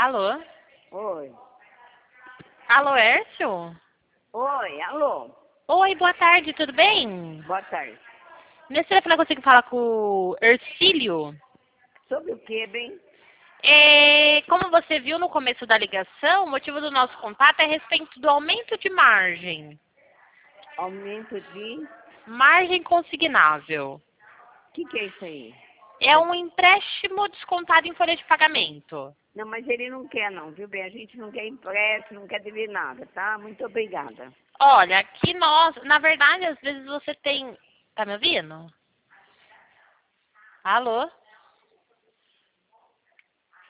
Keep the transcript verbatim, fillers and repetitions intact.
Alô? Oi. Alô, Hércio? Oi, alô. Oi, boa tarde, tudo bem? Boa tarde. Nesse telefone eu consigo falar com o Ercílio? Sobre o que, bem? É, como você viu no começo da ligação, o motivo do nosso contato é a respeito do aumento de margem. Aumento de... Margem consignável. O que, que é isso aí? É um empréstimo descontado em folha de pagamento. Não, mas ele não quer não, viu bem? A gente não quer empréstimo, não quer dever nada, tá? Muito obrigada. Olha, aqui nós, na verdade, às vezes você tem... Tá me ouvindo? Alô?